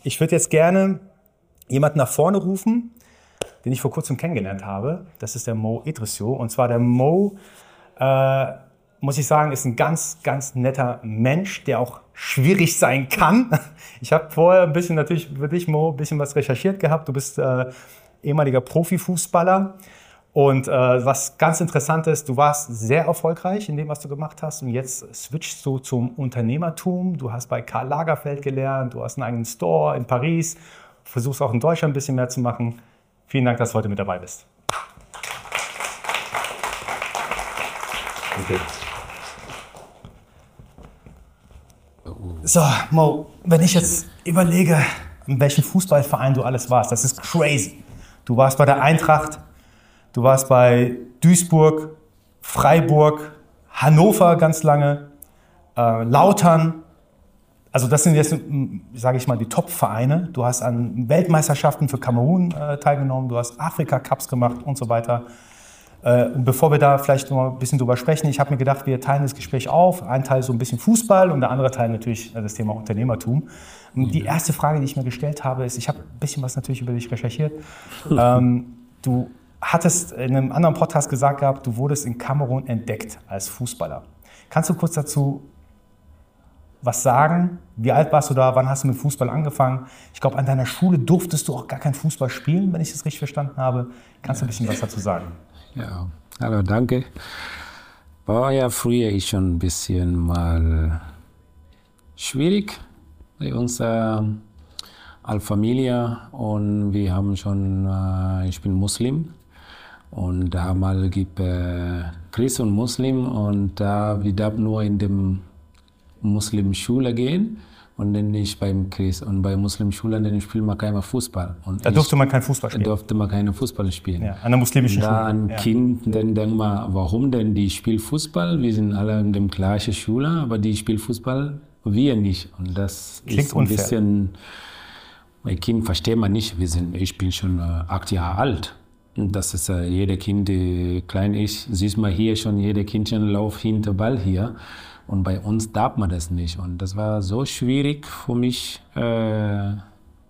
Ich würde jetzt gerne jemanden nach vorne rufen, den ich vor kurzem kennengelernt habe. Das ist der Mo Idrissou. Und zwar der Mo, muss ich sagen, ist ein ganz, ganz netter Mensch, der auch schwierig sein kann. Ich habe vorher ein bisschen natürlich für dich, Mo, ein bisschen was recherchiert gehabt. Du bist ehemaliger Profifußballer. Und was ganz interessant ist, du warst sehr erfolgreich in dem, was du gemacht hast. Und jetzt switchst du zum Unternehmertum. Du hast bei Karl Lagerfeld gelernt, du hast einen eigenen Store in Paris, versuchst auch in Deutschland ein bisschen mehr zu machen. Vielen Dank, dass du heute mit dabei bist. Okay. So, Mo, wenn ich jetzt überlege, in welchem Fußballverein du alles warst, das ist crazy. Du warst bei der Eintracht, du warst bei Duisburg, Freiburg, Hannover ganz lange, Lautern. Also das sind jetzt, sage ich mal, die Top-Vereine. Du hast an Weltmeisterschaften für Kamerun teilgenommen, du hast Afrika-Cups gemacht und so weiter. Und bevor wir da vielleicht noch ein bisschen drüber sprechen, ich habe mir gedacht, wir teilen das Gespräch auf. Ein Teil so ein bisschen Fußball und der andere Teil natürlich das Thema Unternehmertum. Die erste Frage, die ich mir gestellt habe, ist, ich habe ein bisschen was natürlich über dich recherchiert. Du hattest in einem anderen Podcast gesagt gehabt, du wurdest in Kamerun entdeckt als Fußballer. Kannst du kurz dazu was sagen? Wie alt warst du da? Wann hast du mit Fußball angefangen? Ich glaube, an deiner Schule durftest du auch gar kein Fußball spielen, wenn ich das richtig verstanden habe. Kannst du ein bisschen was dazu sagen? Ja, hallo, danke. War ja früher schon ein bisschen mal schwierig bei uns als Familie und wir haben schon, ich bin Muslim und damals gibt Christ und Muslim und wir darf nur in dem Muslimschule gehen. Und dann ich beim Christ und bei Muslimschulen, dann spielt man keinen Fußball. Und da durfte man keinen Fußball spielen? Da durfte man keinen Fußball spielen. Ja, an der muslimischen Schule. Da ein Kind, dann denkt man, warum denn die spielt Fußball? Wir sind alle in der gleichen Schule, aber die spielt Fußball, wir nicht. Und das klingt ist ein unfair. Bisschen, mein Kind versteht man nicht. Ich bin schon 8 Jahre alt. Und das ist jeder Kind, der klein ist, siehst mal hier schon, jeder Kindchen läuft hinter Ball hier. Und bei uns darf man das nicht. Und das war so schwierig für mich, andere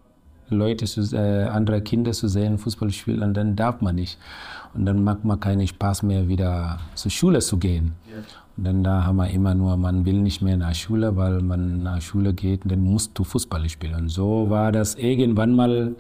Kinder zu sehen, Fußball spielen, und dann darf man nicht. Und dann macht man keinen Spaß mehr, wieder zur Schule zu gehen. Ja. Und dann da haben wir immer nur, man will nicht mehr nach Schule, weil man nach Schule geht, dann musst du Fußball spielen. Und so war das irgendwann mal,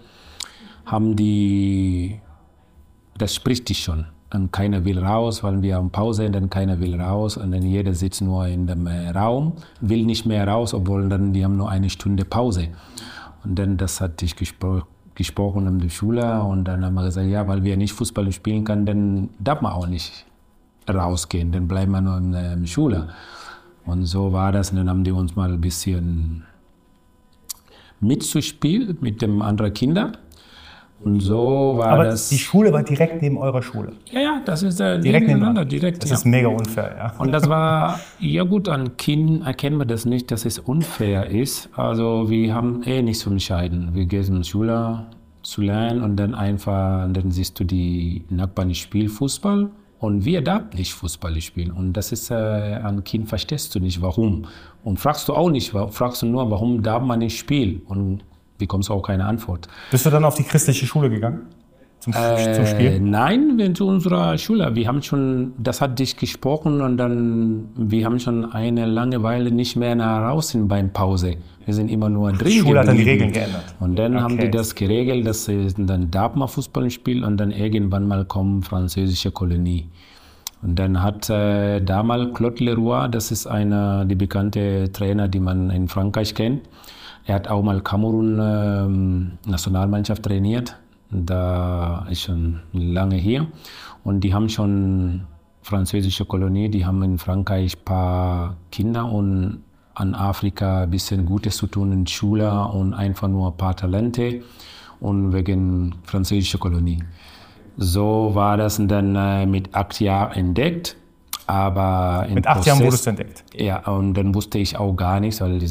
das spricht dich schon. Und keiner will raus, weil wir haben Pause, und dann keiner will raus und dann jeder sitzt nur in dem Raum, will nicht mehr raus, obwohl dann die haben nur 1 Stunde Pause. Und dann das hatte ich gesprochen in der Schule und dann haben wir gesagt, ja, weil wir nicht Fußball spielen können, dann darf man auch nicht rausgehen, dann bleiben wir nur in der Schule. Und so war das und dann haben die uns mal ein bisschen mitzuspielen mit den anderen Kindern. Und so war aber das. Die Schule war direkt neben eurer Schule? Ja, das ist direkt nebeneinander. Direkt, das ist mega unfair, ja. Und das war, ja gut, an Kind erkennen wir das nicht, dass es unfair ist. Also wir haben nicht zu entscheiden. Wir gehen in die Schule zu lernen und dann dann siehst du die Nachbarn spielen Fußball und wir darf nicht Fußball spielen. Und das ist, an Kind verstehst du nicht, warum. Und fragst du auch nicht, fragst du nur, warum darf man nicht spielen. Und bekommst auch keine Antwort. Bist du dann auf die christliche Schule gegangen? Zum Spiel? Nein, zu unserer Schule. Wir haben schon, das hat dich gesprochen und dann, wir haben schon eine Langeweile nicht mehr nach draußen beim Pause. Wir sind immer nur drin. Die Schule hat dann die Regeln geändert. Und dann haben die das geregelt, dass dann darf man Fußball spielen und dann irgendwann mal kommt französische Kolonie. Und dann hat damals Claude Leroy, das ist einer der bekannte Trainer, die man in Frankreich kennt. Er hat auch mal Kamerun Nationalmannschaft trainiert. Da ist schon lange hier. Und die haben schon französische Kolonie, die haben in Frankreich ein paar Kinder und an Afrika ein bisschen Gutes zu tun in Schule und einfach nur ein paar Talente und wegen französischer Kolonie. So war das dann mit 8 Jahren entdeckt. Aber mit 8 Jahren wurdest du entdeckt? Ja, und dann wusste ich auch gar nichts, weil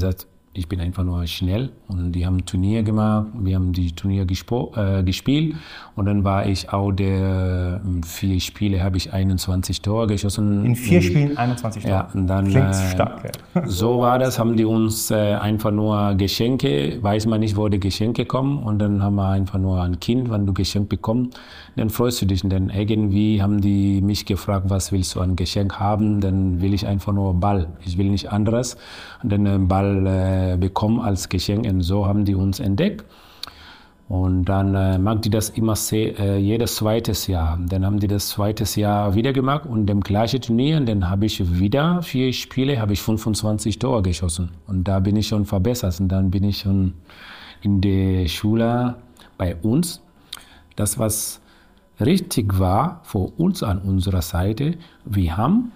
Ich bin einfach nur schnell und die haben ein Turnier gemacht, wir haben die Turnier gespielt und dann war ich auch in 4 Spiele habe ich 21 Tore geschossen. In 4 Spielen 21 Tore? Ja, und dann, klingt stark. Ja. So war das, haben die uns einfach nur Geschenke, weiß man nicht, wo die Geschenke kommen und dann haben wir einfach nur ein Kind, wenn du Geschenk bekommst, dann freust du dich und dann irgendwie haben die mich gefragt, was willst du an Geschenk haben, dann will ich einfach nur Ball, ich will nicht anderes und dann einen Ball bekommen als Geschenk und so haben die uns entdeckt. Und dann machen die das immer jedes zweites Jahr. Dann haben die das zweites Jahr wieder gemacht und im gleichen Turnier, dann habe ich wieder 4 Spiele, habe ich 25 Tore geschossen. Und da bin ich schon verbessert. Und dann bin ich schon in der Schule bei uns. Das, was richtig war für uns an unserer Seite, wir haben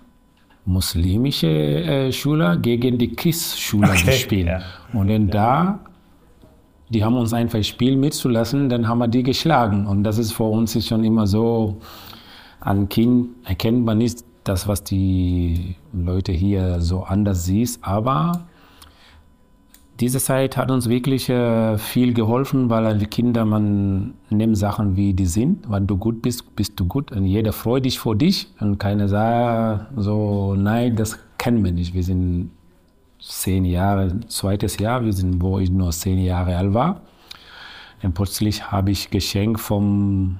muslimische Schüler gegen die KISS-Schüler gespielt. Ja. Und dann die haben uns einfach Spiel mitzulassen, dann haben wir die geschlagen. Und das ist für uns schon immer so, an Kind erkennt man nicht das, was die Leute hier so anders sieht. Aber diese Zeit hat uns wirklich viel geholfen, weil als Kinder, man nimmt Sachen, wie die sind. Wenn du gut bist, bist du gut. Und jeder freut sich vor dich. Und keiner sagt so, nein, das kennen wir nicht. Wir sind 10 Jahre, zweites Jahr, wo ich nur 10 Jahre alt war. Und plötzlich habe ich Geschenk von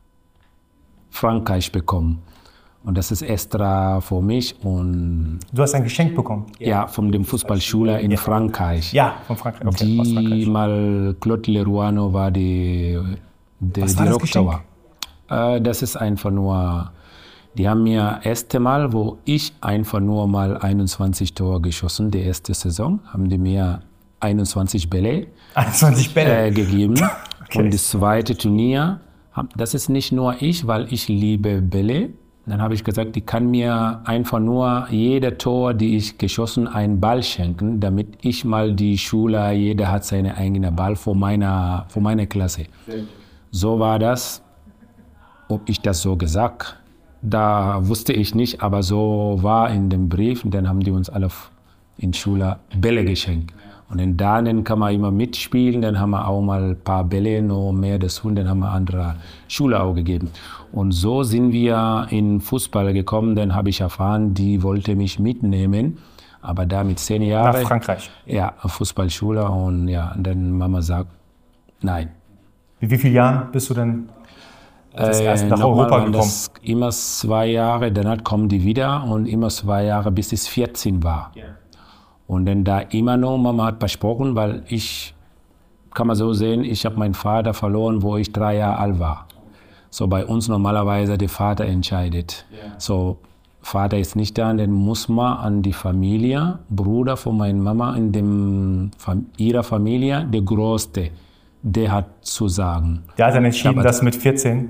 Frankreich bekommen. Und das ist extra für mich. Und du hast ein Geschenk bekommen? Ja, von dem Fußballschule in Frankreich. Ja, von Frankreich. Okay, die Frankreich. Mal Claude Leroy war der Direktor. Das ist einfach nur, die haben mir das erste Mal, wo ich einfach nur mal 21 Tore geschossen, die erste Saison, haben die mir 21 Bälle gegeben. Okay. Und das zweite Turnier, das ist nicht nur ich, weil ich liebe Bälle. Dann habe ich gesagt, die kann mir einfach nur jeder Tor, die ich geschossen, einen Ball schenken, damit ich mal die Schule, jeder hat seinen eigenen Ball für meine Klasse. So war das. Ob ich das so gesagt, da wusste ich nicht, aber so war in dem Brief. Und dann haben die uns alle in Schule Bälle geschenkt. Und in Danen kann man immer mitspielen, dann haben wir auch mal ein paar Bälle, noch mehr dazu, dann haben wir andere Schule auch gegeben. Und so sind wir in Fußball gekommen, dann habe ich erfahren, die wollte mich mitnehmen, aber da mit 10 Jahren. Nach Frankreich? Ja, Fußballschule und ja, und dann Mama sagt, nein. Wie viele Jahre bist du denn das erste nach Europa gekommen? Das immer 2 Jahre, danach kommen die wieder und immer 2 Jahre, bis ich 14 war. Yeah. Und dann da immer noch, Mama hat versprochen, weil kann man so sehen, ich habe meinen Vater verloren, wo ich 3 Jahre alt war. So bei uns normalerweise der Vater entscheidet. Yeah. So Vater ist nicht da, dann muss man an die Familie, Bruder von meiner Mama in ihrer Familie, der Größte, der hat zu sagen. Der hat dann entschieden, dass mit 14?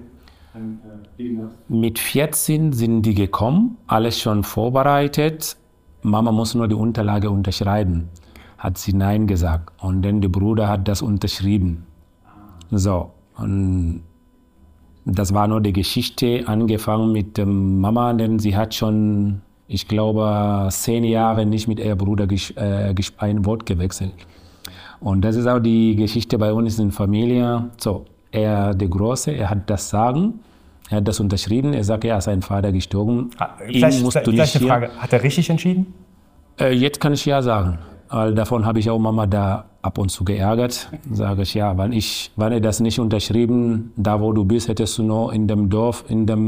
Mit 14 sind die gekommen, alles schon vorbereitet. Mama muss nur die Unterlage unterschreiben. Hat sie Nein gesagt. Und dann der Bruder hat das unterschrieben. So, und das war nur die Geschichte, angefangen mit der Mama, denn sie hat schon, ich glaube, 10 Jahre nicht mit ihrem Bruder ein Wort gewechselt. Und das ist auch die Geschichte bei uns in der Familie. So, der Große, er hat das Sagen. Er hat das unterschrieben. Er sagt, ja, sein Vater gestorben. Vielleicht eine Frage. Hat er richtig entschieden? Jetzt kann ich ja sagen. Weil davon habe ich auch Mama da ab und zu geärgert. Sage ich, ja, wenn er das nicht unterschrieben, da wo du bist, hättest du noch in dem Dorf, in dem,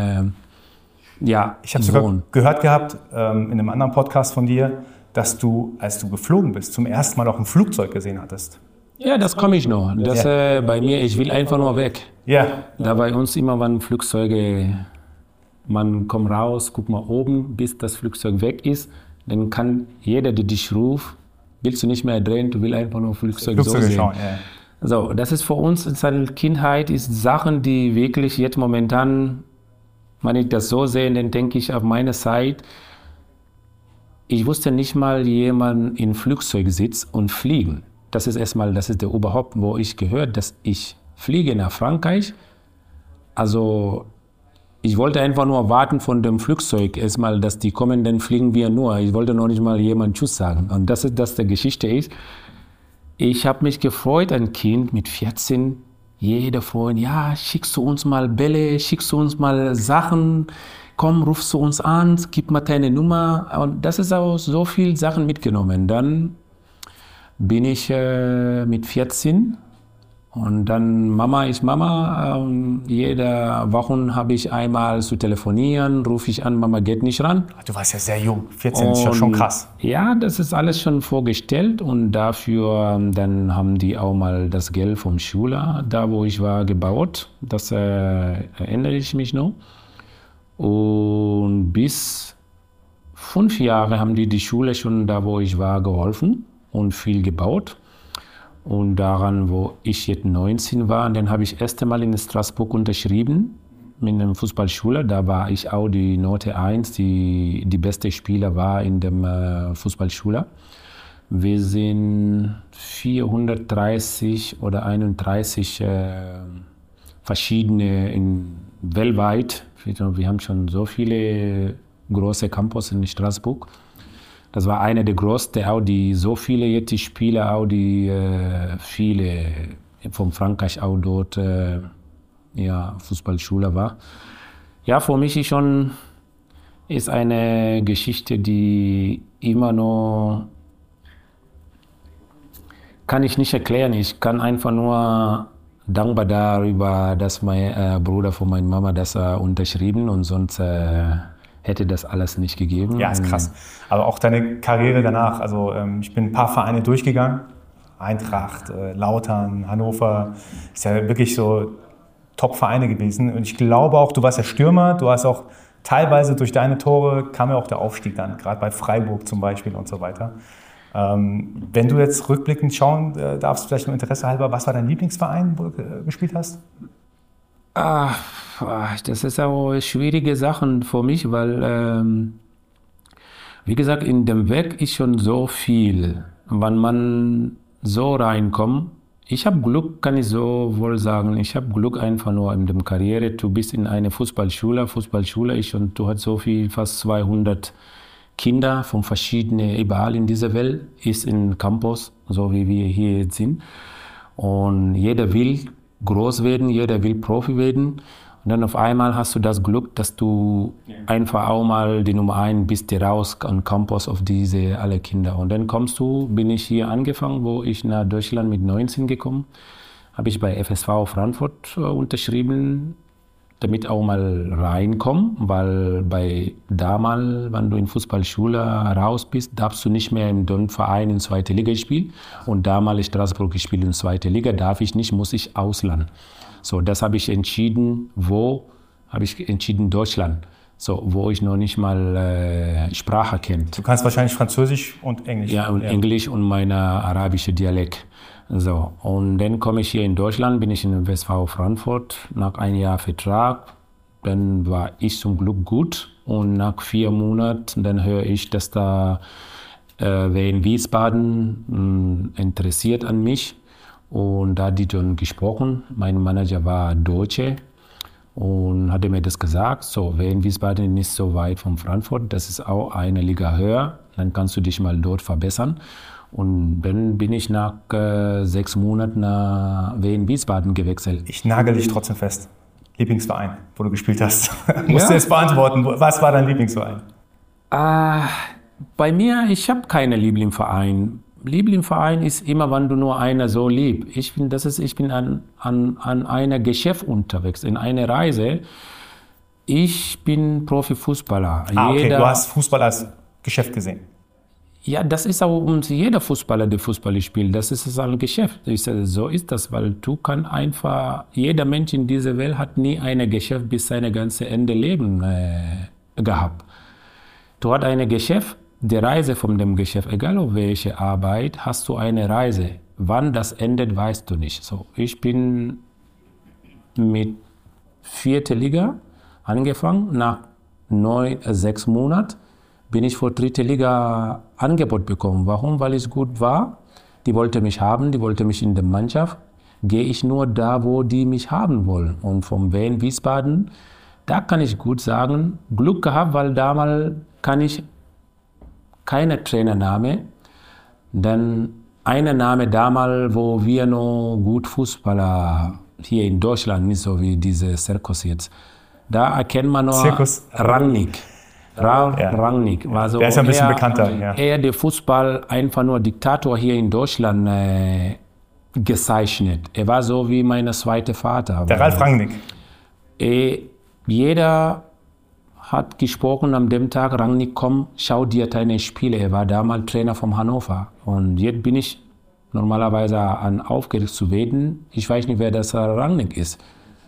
Ich habe sogar gehört gehabt, in einem anderen Podcast von dir, dass du, als du geflogen bist, zum ersten Mal auch ein Flugzeug gesehen hattest. Ja, das komme ich noch. Das bei mir, ich will einfach nur weg. Ja. Da bei uns immer, wenn Flugzeuge, man kommt raus, guck mal oben, bis das Flugzeug weg ist, dann kann jeder, der dich ruft, willst du nicht mehr drehen, du willst einfach nur Flugzeug so sehen. Schauen, ja. So, das ist für uns in seiner Kindheit, ist Sachen, die wirklich jetzt momentan, wenn ich das so sehe, dann denke ich auf meine Zeit, ich wusste nicht mal, jemand im Flugzeug sitzt und fliegen. Das ist erstmal, das ist der überhaupt, wo ich gehört, dass ich fliege nach Frankreich. Also ich wollte einfach nur warten von dem Flugzeug erstmal, dass die kommen, dann fliegen wir nur. Ich wollte noch nicht mal jemand Tschüss sagen. Und das ist, das der Geschichte ist. Ich habe mich gefreut, ein Kind mit 14, jeder Freund, ja, schickst du uns mal Bälle, schickst du uns mal Sachen, komm, rufst du uns an, gib mal deine Nummer. Und das ist auch so viel Sachen mitgenommen. Dann bin ich mit 14 und dann Mama ist Mama. Jede Woche habe ich einmal zu telefonieren, rufe ich an, Mama geht nicht ran. Du warst ja sehr jung, 14 ist ja schon krass. Ja, das ist alles schon vorgestellt und dafür dann haben die auch mal das Geld vom Schule, da wo ich war, gebaut. Das erinnere ich mich noch. Und bis 5 Jahre haben die Schule schon da, wo ich war, geholfen und viel gebaut. Und daran, wo ich jetzt 19 war, dann habe ich das erste Mal in Straßburg unterschrieben mit einer Fußballschule. Da war ich auch die Note 1, die beste Spieler war in der Fußballschule. Wir sind 430 oder 31 verschiedene weltweit. Wir haben schon so viele große Campus in Straßburg. Das war einer der größten, auch die so viele jetzt die Spieler, auch die viele von Frankreich auch dort Fußballschule war. Ja, für mich ist eine Geschichte, die immer noch kann ich nicht erklären. Ich kann einfach nur dankbar darüber, dass mein Bruder von meiner Mama das unterschrieben und sonst hätte das alles nicht gegeben. Ja, ist krass. Aber auch deine Karriere danach, also ich bin ein paar Vereine durchgegangen, Eintracht, Lautern, Hannover, ist ja wirklich so Top-Vereine gewesen. Und ich glaube auch, du warst ja Stürmer, du hast auch teilweise durch deine Tore kam ja auch der Aufstieg dann, gerade bei Freiburg zum Beispiel und so weiter. Wenn du jetzt rückblickend schauen darfst, vielleicht nur Interesse halber, was war dein Lieblingsverein, wo du gespielt hast? Das ist auch schwierige Sachen für mich, weil, wie gesagt, in dem Werk ist schon so viel. Wenn man so reinkommt, ich habe Glück, kann ich so wohl sagen, ich habe Glück einfach nur in der Karriere. Du bist in einer Fußballschule ist und du hast so viel, fast 200 Kinder von verschiedenen, überall in dieser Welt, ist im Campus, so wie wir hier jetzt sind. Und jeder will groß werden, jeder will Profi werden. Und dann auf einmal hast du das Glück, dass du einfach auch mal die Nummer 1 bist, der raus am Campus auf diese alle Kinder. Und dann bin ich hier angefangen, wo ich nach Deutschland mit 19 gekommen, habe ich bei FSV Frankfurt unterschrieben, damit auch mal reinkommen, weil damals, wenn du in Fußballschule raus bist, darfst du nicht mehr im Verein in 2. Liga spielen. Und damals in Straßburg gespielt in 2. Liga, darf ich nicht, muss ich Ausland. So, das habe ich entschieden, Deutschland, so, wo ich noch nicht mal Sprache kenne. Du kannst wahrscheinlich Französisch und Englisch. Ja, und Englisch und meine arabische Dialekt. So, und dann komme ich hier in Deutschland, bin ich in FSV Frankfurt, nach einem Jahr Vertrag, dann war ich zum Glück gut und nach 4 Monaten, dann höre ich, dass da in Wiesbaden interessiert an mich und da hat die dann gesprochen, mein Manager war Deutsche und hatte mir das gesagt, so, in Wiesbaden ist so weit von Frankfurt, das ist auch eine Liga höher, dann kannst du dich mal dort verbessern. Und dann bin ich nach 6 Monaten nach Wien Wiesbaden gewechselt. Ich nagel dich trotzdem fest. Lieblingsverein, wo du gespielt hast. Musst du jetzt beantworten. Was war dein Lieblingsverein? Bei mir, ich habe keinen Lieblingsverein. Lieblingsverein ist immer, wenn du nur einer so liebst. Ich bin an einer Geschäft unterwegs, in einer Reise. Ich bin Profifußballer. Okay, du hast Fußball als Geschäft gesehen. Ja, das ist auch jeder Fußballer, der Fußball spielt. Das ist ein Geschäft. So ist das, weil du kann einfach, jeder Mensch in dieser Welt hat nie ein Geschäft bis sein ganzes Ende Leben gehabt. Du hast ein Geschäft, die Reise von dem Geschäft, egal auf welche Arbeit, hast du eine Reise. Wann das endet, weißt du nicht. So, ich bin mit 4. Liga angefangen, nach 6 Monaten. Bin ich vor 3. Liga Angebot bekommen. Warum? Weil ich gut war. Die wollte mich haben, die wollte mich in der Mannschaft. Gehe ich nur da, wo die mich haben wollen. Und vom Wien Wiesbaden da kann ich gut sagen, Glück gehabt, weil damals kann ich keine Trainername, denn eine Name damals, wo wir noch gut Fußballer hier in Deutschland, nicht so wie diese Zirkus jetzt, da erkennt man nur Rangnick. Rangnick war so, der ist ja ein bisschen bekannter. Ja. Er der Fußball einfach nur Diktator hier in Deutschland gezeichnet. Er war so wie mein zweiter Vater. Der Ralf Rangnick. Jeder hat gesprochen am dem Tag, Rangnick, komm, schau dir deine Spiele. Er war damals Trainer vom Hannover. Und jetzt bin ich normalerweise aufgeregt zu werden. Ich weiß nicht, wer das Rangnick ist.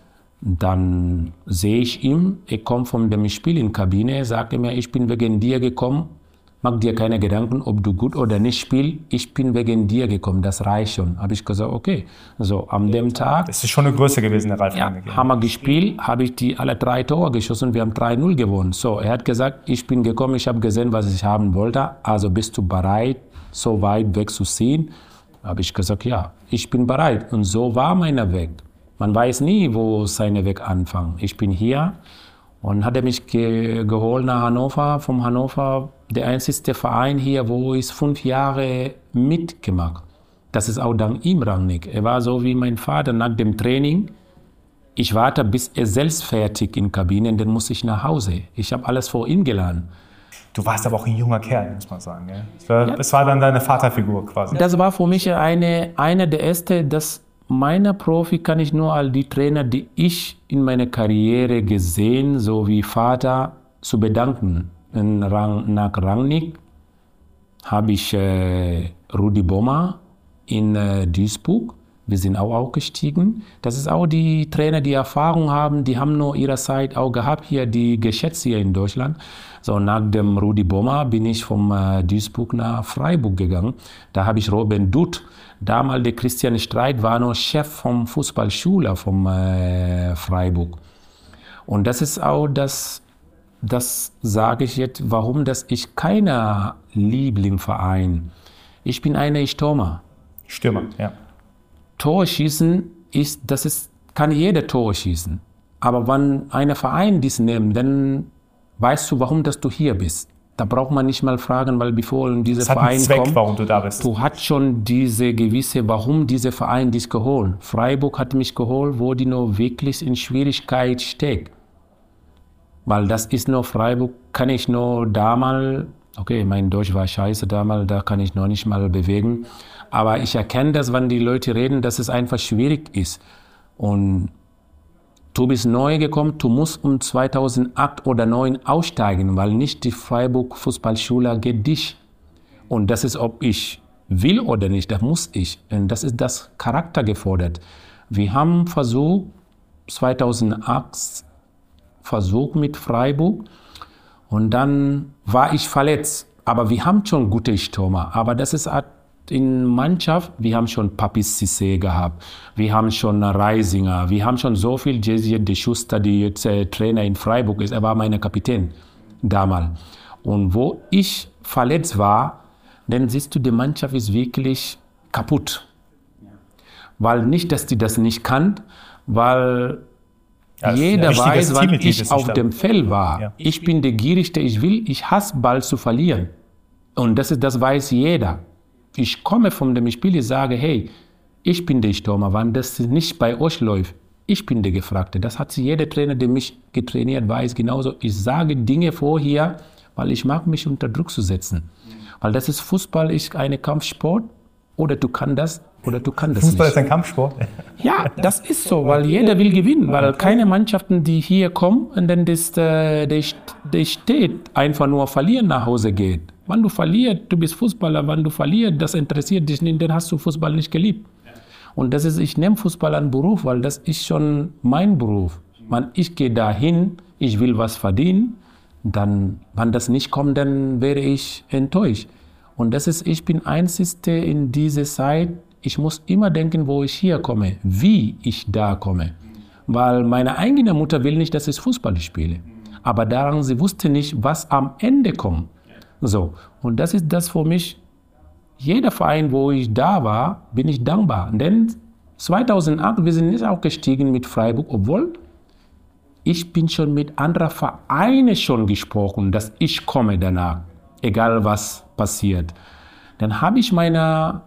Dann sehe ich ihn, er kommt von dem Spiel in die Kabine, sagt mir, ich bin wegen dir gekommen, mach dir keine Gedanken, ob du gut oder nicht spielst, ich bin wegen dir gekommen, das reicht schon. Habe ich gesagt, okay. So, an dem Tag... Das ist schon eine Größe gewesen, der Ralf Rangnick. Ja, haben wir gespielt, habe ich die alle 3 Tore geschossen, wir haben 3-0 gewonnen. So, er hat gesagt, ich bin gekommen, ich habe gesehen, was ich haben wollte, also bist du bereit, so weit wegzuziehen? Habe ich gesagt, ja, ich bin bereit. Und so war mein Weg. Man weiß nie, wo seine Weg anfängt. Ich bin hier und hat er mich geholt nach Hannover. Vom Hannover, der einzige Verein hier, wo ich 5 Jahre mitgemacht. Das ist auch dank ihm, Rangnick. Er war so wie mein Vater nach dem Training. Ich warte, bis er selbst fertig in der Kabine, dann muss ich nach Hause. Ich habe alles vor ihm gelernt. Du warst aber auch ein junger Kerl, muss man sagen. Ja? Das war dann deine Vaterfigur quasi. Das war für mich eine der ersten, dass meine Profi kann ich nur all die Trainer, die ich in meiner Karriere gesehen, so wie Vater, zu bedanken. Nach Rangnick habe ich Rudi Bommer in Duisburg. Wir sind auch gestiegen. Das ist auch die Trainer, die Erfahrung haben, die haben nur ihre Zeit auch gehabt hier, die geschätzt hier in Deutschland. So, nach dem Rudi Bommer bin ich vom Duisburg nach Freiburg gegangen. Da habe ich Robin Dutt. Damals der Christian Streit war noch Chef vom Fußballschule vom Freiburg. Und das ist auch das sage ich jetzt, warum das ich keiner Lieblingsverein. Ich bin einer Stürmer. Stürmer, ja. Torschießen kann jeder Tor schießen. Aber wenn ein Verein dies nimmt, dann weißt du, warum dass du hier bist. Da braucht man nicht mal fragen, weil bevor dieser Verein Zweck, kommt, warum du da bist. Du hast schon diese gewisse, warum dieser Verein dich geholt. Freiburg hat mich geholt, wo die noch wirklich in Schwierigkeit steckt. Weil das ist nur Freiburg, kann ich nur damals, okay, mein Deutsch war scheiße damals, da kann ich noch nicht mal bewegen. Aber ich erkenne das, wenn die Leute reden, dass es einfach schwierig ist. Und du bist neu gekommen, du musst um 2008 oder 2009 aussteigen, weil nicht die Freiburg Fußballschule geht dich. Und das ist, ob ich will oder nicht, das muss ich. Und das ist das Charakter gefordert. Wir haben versucht, 2008 mit Freiburg und dann war ich verletzt. Aber wir haben schon gute Stürmer. Aber das ist in Mannschaft, wir haben schon Papis Cissé gehabt, wir haben schon Reisinger, wir haben schon so viel, Jesse de Schuster, die jetzt Trainer in Freiburg ist, er war mein Kapitän damals. Und wo ich verletzt war, dann siehst du, die Mannschaft ist wirklich kaputt. Weil nicht, dass die das nicht kann, weil ja, jeder weiß, wann ich auf dem Feld war. Ja. Ich bin der Gierigste, ich hasse Ball zu verlieren. Und das weiß jeder. Ich komme von dem Spiel, ich sage, hey, ich bin der Stürmer, wenn das nicht bei euch läuft, ich bin der Gefragte. Das hat jeder Trainer, der mich getrainiert, weiß genauso. Ich sage Dinge vorher, weil ich mag mich unter Druck zu setzen. Weil das ist Fußball, ist ein Kampfsport, oder du kannst das, oder du kannst das Fußball nicht. Ist ein Kampfsport? Ja, das ist so, weil jeder will gewinnen, weil keine Mannschaften, die hier kommen, und dann der steht, einfach nur verlieren nach Hause geht. Wenn du verlierst, du bist Fußballer, wenn du verlierst, das interessiert dich nicht, dann hast du Fußball nicht geliebt. Und das ist, ich nehme Fußball an Beruf, weil das ist schon mein Beruf. Ich gehe dahin, ich will was verdienen, dann, wenn das nicht kommt, dann wäre ich enttäuscht. Und das ist, ich bin Einzige in dieser Zeit, ich muss immer denken, wo ich hier komme, wie ich da komme. Weil meine eigene Mutter will nicht, dass ich Fußball spiele. Aber daran, sie wusste nicht, was am Ende kommt. So, und das ist das für mich, jeder Verein, wo ich da war, bin ich dankbar. Denn 2008, wir sind nicht aufgestiegen mit Freiburg, obwohl ich bin schon mit anderen Vereinen schon gesprochen, dass ich komme danach, egal was passiert. Dann habe ich meine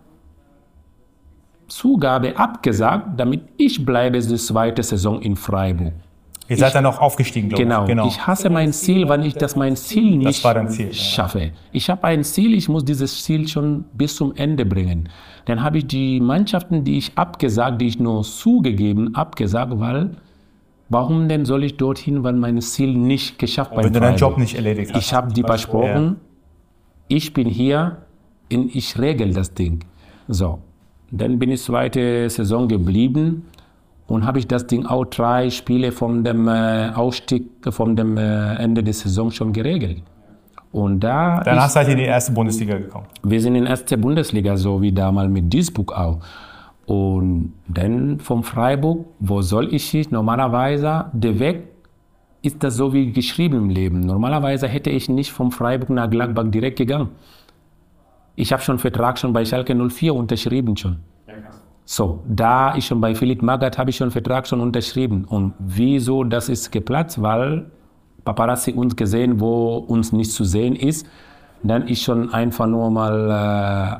Zugabe abgesagt, damit ich bleibe die zweite Saison in Freiburg. Ihr seid dann auch aufgestiegen, glaube ich. Genau. Ich hasse mein Ziel, wenn ich mein Ziel nicht schaffe. Ja. Ich habe ein Ziel, ich muss dieses Ziel schon bis zum Ende bringen. Dann habe ich die Mannschaften, die ich abgesagt, die ich nur zugegeben, abgesagt, weil warum denn soll ich dorthin, wenn mein Ziel nicht geschafft wird? Wenn du deinen Job nicht erledigt hast. Ich habe die versprochen, ich bin hier und ich regel das Ding. So, dann bin ich zweite Saison geblieben. Und habe ich das Ding auch 3 Spiele von dem Ausstieg, von dem Ende der Saison schon geregelt. Und danach seid ihr in die erste Bundesliga gekommen. Wir sind in die erste Bundesliga, so wie damals mit Duisburg auch. Und dann vom Freiburg, wo soll ich hin? Normalerweise, der Weg ist das so wie geschrieben im Leben. Normalerweise hätte ich nicht vom Freiburg nach Gladbach direkt gegangen. Ich habe schon Vertrag schon bei Schalke 04 unterschrieben schon. So, da ich schon bei Philipp Magath habe ich schon Vertrag schon unterschrieben. Und wieso das ist geplatzt? Weil Paparazzi uns gesehen, wo uns nicht zu sehen ist. Dann ist schon einfach nur mal...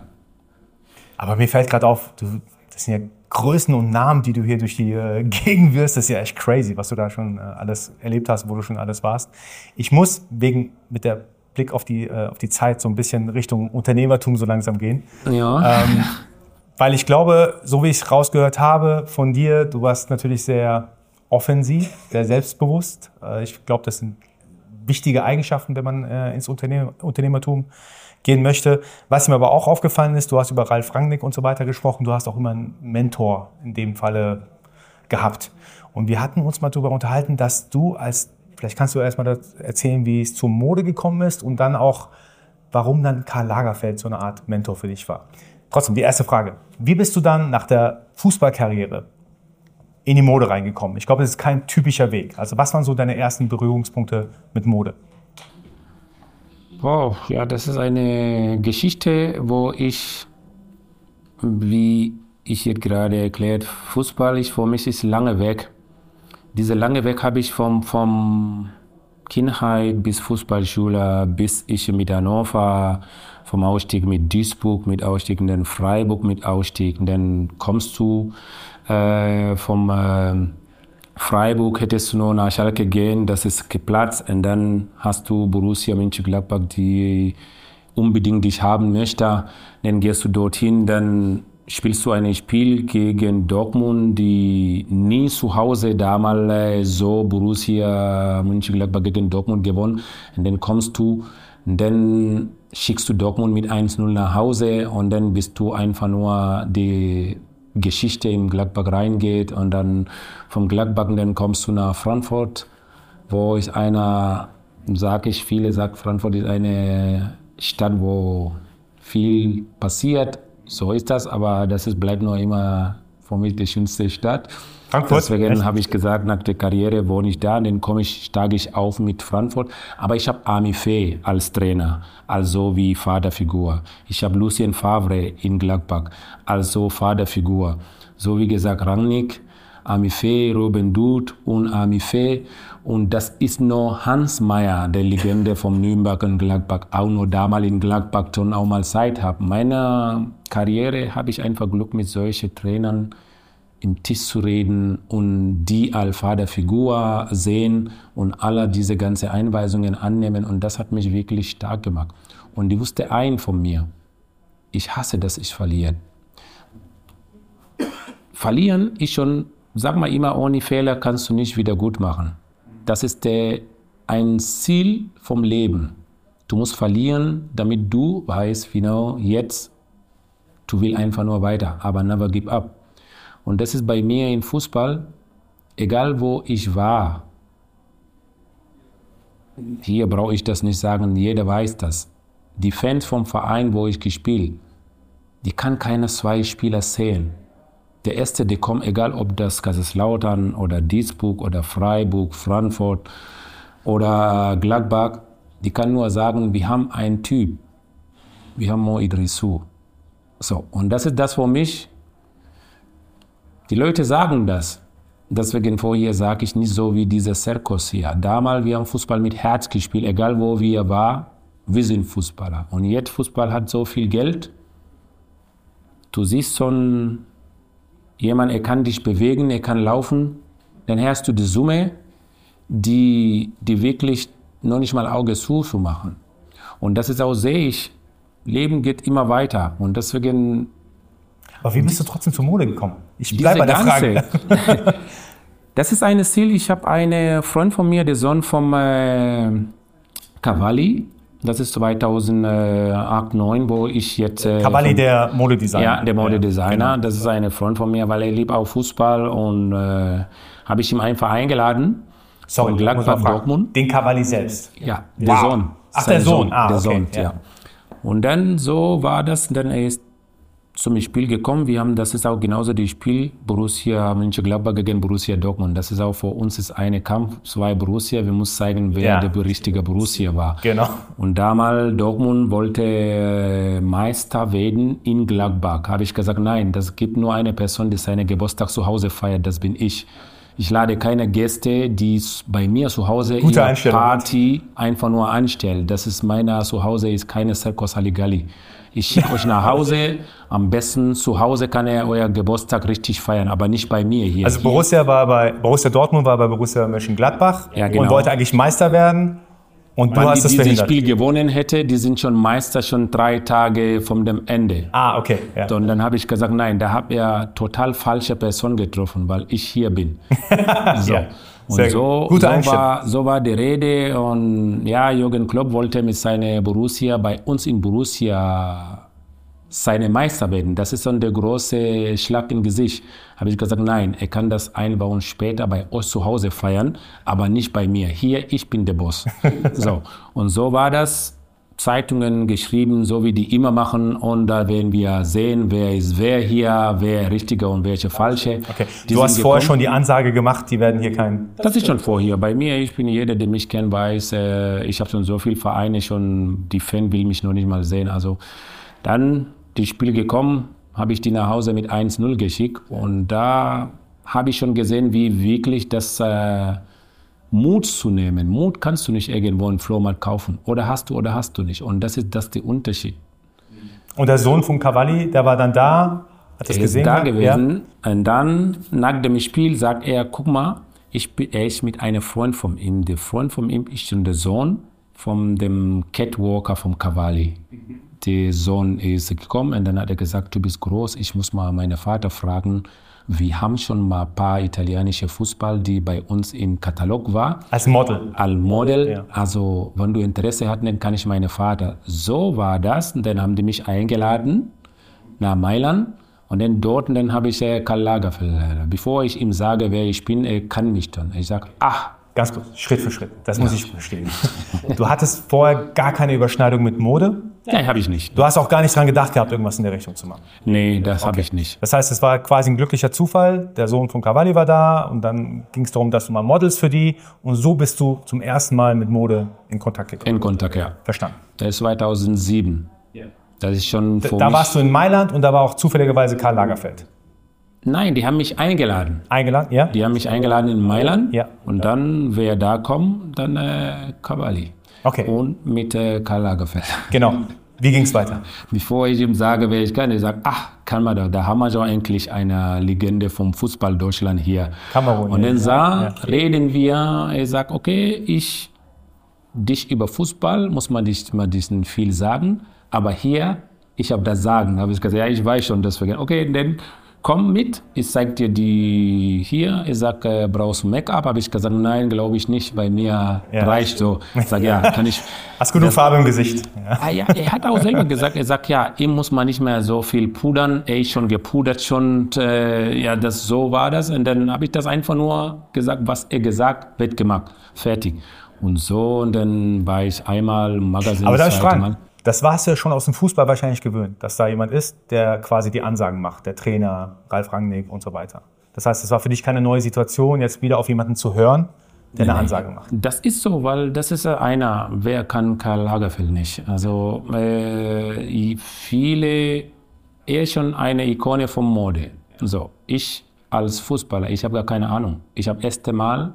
Aber mir fällt gerade auf, das sind ja Größen und Namen, die du hier durch die Gegend wirst. Das ist ja echt crazy, was du da schon alles erlebt hast, wo du schon alles warst. Ich muss mit der Blick auf die Zeit so ein bisschen Richtung Unternehmertum so langsam gehen. Ja. Weil ich glaube, so wie ich es rausgehört habe von dir, du warst natürlich sehr offensiv, sehr selbstbewusst. Ich glaube, das sind wichtige Eigenschaften, wenn man ins Unternehmertum gehen möchte. Was mir aber auch aufgefallen ist, du hast über Ralf Rangnick und so weiter gesprochen, du hast auch immer einen Mentor in dem Falle gehabt. Und wir hatten uns mal darüber unterhalten, dass du vielleicht kannst du erstmal erzählen, wie es zur Mode gekommen ist und dann auch, warum dann Karl Lagerfeld so eine Art Mentor für dich war. Trotzdem, die erste Frage. Wie bist du dann nach der Fußballkarriere in die Mode reingekommen? Ich glaube, das ist kein typischer Weg. Also was waren so deine ersten Berührungspunkte mit Mode? Wow, ja, das ist eine Geschichte, wo wie ich jetzt gerade erklärt, Fußball für mich ist lange weg. Diese lange Weg habe ich vom Kindheit bis Fußballschule, bis ich mit Hannover, vom Ausstieg mit Duisburg, mit Ausstieg in den Freiburg, mit Ausstieg. Dann kommst du vom Freiburg, hättest du nur nach Schalke gehen, das ist geplatzt. Und dann hast du Borussia Mönchengladbach, die unbedingt dich haben möchte. Dann gehst du dorthin, dann spielst du ein Spiel gegen Dortmund, die nie zu Hause damals so Borussia Mönchengladbach gegen Dortmund gewonnen. Und dann kommst du, dann schickst du Dortmund mit 1-0 nach Hause und dann bist du einfach nur die Geschichte in Gladbach reingeht und dann vom Gladbach dann kommst du nach Frankfurt, wo ist viele sagen, Frankfurt ist eine Stadt, wo viel passiert. So ist das, aber bleibt nur immer für mich die schönste Stadt. Frankfurt? Deswegen habe ich gesagt, nach der Karriere wohne ich da, dann steige ich auf mit Frankfurt. Aber ich habe Ami Fee als Trainer, also wie Vaterfigur. Ich habe Lucien Favre in Gladbach, also Vaterfigur. So wie gesagt, Rangnick, Ami Fee, Robin Dutt und Ami Fee. Und das ist nur Hans Meyer, der Legende vom Nürnberg und Gladbach, auch nur damals in Gladbach schon auch mal Zeit habe. Meine Karriere habe ich einfach Glück mit solchen Trainern im Tisch zu reden und die als Vaterfigur sehen und alle diese ganzen Einweisungen annehmen. Und das hat mich wirklich stark gemacht. Und die wusste von mir, ich hasse, dass ich verliere. Verlieren ist schon, sag mal immer, ohne Fehler kannst du nicht wieder gut machen. Das ist ein Ziel vom Leben. Du musst verlieren, damit du weißt, genau jetzt, du willst einfach nur weiter, aber never give up. Und das ist bei mir im Fußball, egal wo ich war, hier brauche ich das nicht sagen, jeder weiß das. Die Fans vom Verein, wo ich gespielt, die kann keine 2 Spieler sehen. Der erste, der kommt, egal ob das Kaiserslautern oder Duisburg oder Freiburg, Frankfurt oder Gladbach, die kann nur sagen, wir haben einen Typ, wir haben Mo Idrissou. So, und das ist das für mich. Die Leute sagen das, deswegen vorher sage ich nicht so wie dieser Circus hier. Damals, wir haben Fußball mit Herz gespielt, egal wo wir waren, wir sind Fußballer. Und jetzt Fußball hat so viel Geld. Du siehst schon, jemand, er kann dich bewegen, er kann laufen, dann hast du die Summe, die wirklich noch nicht mal Auge zu machen. Und das ist auch, sehe ich, Leben geht immer weiter und deswegen... Aber wie bist du trotzdem zur Mode gekommen? Ich bleibe bei der Frage. Das ist ein Ziel. Ich habe einen Freund von mir, der Sohn vom Cavalli. Das ist 2008, 2009, wo ich jetzt... Cavalli, der Modedesigner. Ja, der Modedesigner. Genau. Das ist ein Freund von mir, weil er liebt auch Fußball und habe ich ihn einfach eingeladen. Sorry, von Gladbach, Dortmund. Den Cavalli selbst? Ja, der Sohn. Ach, der Sohn. Der okay. Sohn, ja. Und dann so war das, dann er ist zum Spiel gekommen. Das ist auch genauso das Spiel Borussia Mönchengladbach gegen Borussia Dortmund. Das ist auch für uns ist eine Kampf, zwei Borussia. Wir müssen zeigen, wer der richtige Borussia war. Genau. Und damals Dortmund wollte Meister werden in Gladbach. Habe ich gesagt, nein, das gibt nur eine Person, die seinen Geburtstag zu Hause feiert. Das bin ich. Ich lade keine Gäste, die bei mir zu Hause ihre Party einfach nur anstellen. Das ist meiner Zuhause, ist keine Circus Halligalli. Ich schicke euch nach Hause. Am besten zu Hause kann er euer Geburtstag richtig feiern, aber nicht bei mir hier. Also Borussia Dortmund war bei Borussia Mönchengladbach und wollte eigentlich Meister werden. Und du hast das verhindert. Wenn die Spiel gewonnen hätte, die sind schon Meister, schon 3 Tage von dem Ende. Ah, okay. Ja. Und dann habe ich gesagt, nein, da habe ich total falsche Person getroffen, weil ich hier bin. So. Ja. Und so war die Rede. Und ja, Jürgen Klopp wollte mit seiner Borussia, bei uns in Borussia, seine Meister werden. Das ist dann der große Schlag im Gesicht. Habe ich gesagt, nein, er kann das einbauen später bei euch zu Hause feiern, aber nicht bei mir. Hier, ich bin der Boss. So. Und so war das. Zeitungen geschrieben, so wie die immer machen. Und da werden wir sehen, wer ist wer hier, wer richtige und welche falsche. Okay. Du hast vorher schon die Ansage gemacht, die werden hier Das ist schon vorher. Bei mir, ich bin jeder, der mich kennt, weiß, ich habe schon so viele Vereine, schon die Fan will mich noch nicht mal sehen. Also dann das Spiel gekommen, habe ich die nach Hause mit 1-0 geschickt. Und da habe ich schon gesehen, wie wirklich das Mut zu nehmen. Mut kannst du nicht irgendwo im Flohmarkt kaufen. Oder hast du nicht. Und das ist der Unterschied. Und der Sohn von Cavalli, der war dann da, hat das gesehen? Er ist da gewesen. Ja. Und dann, nach dem Spiel, sagt er, guck mal, er ist mit einem Freund von ihm. Der Freund von ihm ist schon der Sohn von dem Catwalker vom Cavalli. Der Sohn ist gekommen und dann hat er gesagt, du bist groß, ich muss mal meinen Vater fragen. Wir haben schon mal ein paar italienische Fußball, die bei uns im Katalog war. Als Model? Als Model. Ja. Also, wenn du Interesse hast, dann kann ich meinen Vater. So war das. Und dann haben die mich eingeladen nach Mailand. Und dann dort, und dann habe ich Karl Lagerfeld. Bevor ich ihm sage, wer ich bin, er kann mich dann. Ich sage, Ganz kurz, Schritt für Schritt. Das muss ich verstehen. Du hattest vorher gar keine Überschneidung mit Mode? Nein, habe ich nicht. Du hast auch gar nicht dran gedacht gehabt, irgendwas in der Richtung zu machen? Nee, das habe ich nicht. Das heißt, es war quasi ein glücklicher Zufall. Der Sohn von Cavalli war da und dann ging es darum, dass du mal modelst für die. Und so bist du zum ersten Mal mit Mode in Kontakt gekommen. In Kontakt, ja. Verstanden. Das ist 2007. Das ist schon Da warst du in Mailand und da war auch zufälligerweise Karl Lagerfeld. Nein, die haben mich eingeladen. Eingeladen, ja? Die haben mich eingeladen in Mailand. Ja. Und dann, wer da kommt, dann Cavalli. Okay. Und mit Karl Lagerfeld. Genau. Wie ging es weiter? Bevor ich ihm sage, wer ich kann, er sagt, kann man da haben wir schon eigentlich eine Legende vom Fußball Deutschland hier. Kamerun. Und dann reden wir, er sagt, okay, dich über Fußball muss man nicht mal viel sagen, aber hier, ich habe das Sagen. Da habe ich gesagt, ja, ich weiß schon, deswegen, okay, dann komm mit, ich zeig dir die hier. Ich sag, brauchst du Make-up? Habe ich gesagt, nein, glaube ich nicht, bei mir reicht so. Ich sage, ja, kann ich. Hast genug Farbe im Gesicht. Ja, er hat auch selber gesagt, er sagt, ja, ihm muss man nicht mehr so viel pudern. Er ist schon gepudert schon, ja, so war das. Und dann habe ich das einfach nur gesagt, was er gesagt, wird gemacht, fertig. Und so, und dann war ich einmal im Magazin. Aber darf ich fragen? Das warst du ja schon aus dem Fußball wahrscheinlich gewöhnt, dass da jemand ist, der quasi die Ansagen macht, der Trainer, Ralf Rangnick und so weiter. Das heißt, es war für dich keine neue Situation, jetzt wieder auf jemanden zu hören, der eine Ansage macht. Das ist so, weil das ist einer, wer kann Karl Lagerfeld nicht? Also er ist schon eine Ikone von Mode. So, ich als Fußballer, ich habe gar keine Ahnung. Ich habe erste Mal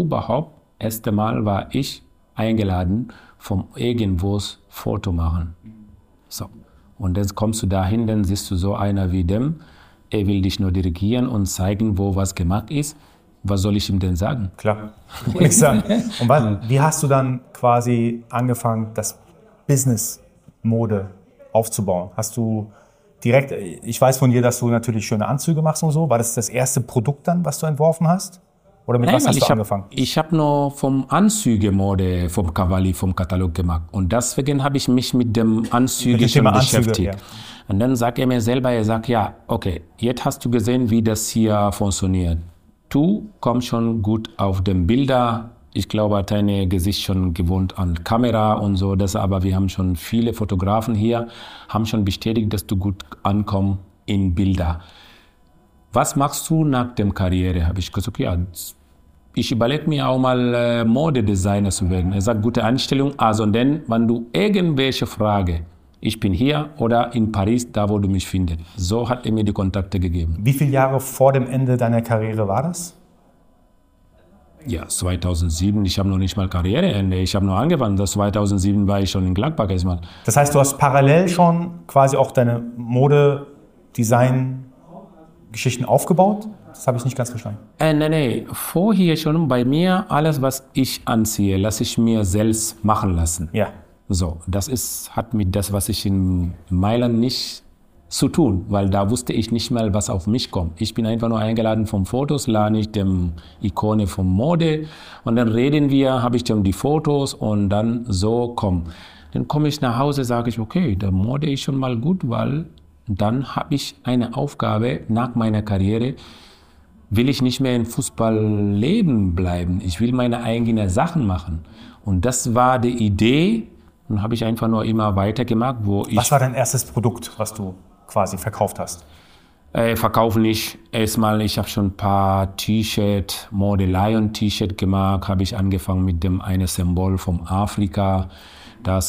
war ich eingeladen, vom irgendwas Foto machen. So. Und dann kommst du dahin, dann siehst du so einer wie dem, er will dich nur dirigieren und zeigen, wo was gemacht ist. Was soll ich ihm denn sagen? Klar, nichts sagen. Und wie hast du dann quasi angefangen, das Business Mode aufzubauen? Hast du direkt, ich weiß von dir, dass du natürlich schöne Anzüge machst und so. War das erste Produkt dann, was du entworfen hast? Oder mit was hast du angefangen? Ich habe nur vom Anzüge-Mode vom Cavalli, vom Katalog gemacht. Und deswegen habe ich mich mit dem Anzüge schon beschäftigt. Ja. Und dann sagt er mir selber, er sagt, ja, okay, jetzt hast du gesehen, wie das hier funktioniert. Du kommst schon gut auf den Bilder. Ich glaube, hat dein Gesicht schon gewohnt an Kamera und so. Aber wir haben schon viele Fotografen hier, haben schon bestätigt, dass du gut ankommst in Bilder. Was machst du nach der Karriere? Habe ich gesagt, ja, ich überlege mir auch mal Modedesigner zu werden. Er sagt, gute Einstellung. Also dann, wenn du irgendwelche Frage, ich bin hier oder in Paris, da wo du mich findest. So hat er mir die Kontakte gegeben. Wie viele Jahre vor dem Ende deiner Karriere war das? Ja, 2007, ich habe noch nicht mal Karriereende, ich habe nur angefangen. Das 2007 war ich schon in Gladbach erstmal. Das heißt, du hast parallel schon quasi auch deine Mode-Design-Geschichten aufgebaut? Das habe ich nicht ganz verstanden. Nee, vorher schon bei mir, alles was ich anziehe, lasse ich mir selbst machen lassen. Ja. So, hat mit das, was ich in Mailand nicht zu tun, weil da wusste ich nicht mal, was auf mich kommt. Ich bin einfach nur eingeladen vom Fotos, lade ich dem Ikone vom Mode und dann reden wir, habe ich dem die Fotos und dann so komm. Dann komme ich nach Hause, sage ich, okay, der Mode ist schon mal gut, weil dann habe ich eine Aufgabe nach meiner Karriere, will ich nicht mehr im Fußballleben bleiben. Ich will meine eigenen Sachen machen. Und das war die Idee und habe ich einfach nur immer weitergemacht. Was war dein erstes Produkt, was du quasi verkauft hast? Verkaufen nicht. Erstmal, ich habe schon ein paar T-Shirt, Mode Lion T-Shirt gemacht. Habe ich angefangen mit dem eine Symbol vom Afrika. Das